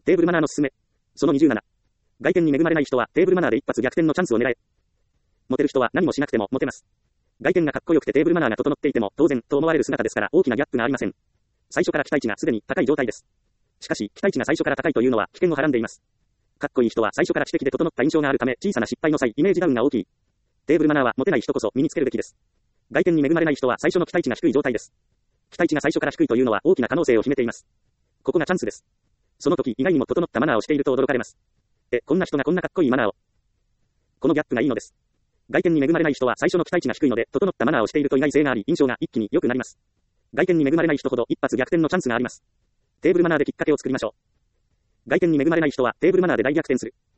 テーブルマナーの勧め。その27。外見に恵まれない人はテーブルマナーで一発逆転のチャンスを狙え。モテる人は何もしなくてもモテます。外見がかっこよくてテーブルマナーが整っていても当然と思われる姿ですから大きなギャップがありません。最初から期待値がすでに高い状態です。しかし、期待値が最初から高いというのは危険をはらんでいます。かっこいい人は最初から知的で整った印象があるため小さな失敗の際イメージダウンが大きい。テーブルマナーはモテない人こそ身につけるべきです。外見に恵まれない人は最初の期待値が低い状態です。期待値が最初から低いというのは大きな可能性を秘めています。ここがチャンスです。その時意外にも整ったマナーをしていると驚かれます。こんな人がこんなかっこいいマナーを。このギャップがいいのです。外見に恵まれない人は最初の期待値が低いので、整ったマナーをしていると意外性があり、印象が一気に良くなります。外見に恵まれない人ほど一発逆転のチャンスがあります。テーブルマナーできっかけを作りましょう。外見に恵まれない人はテーブルマナーで大逆転する。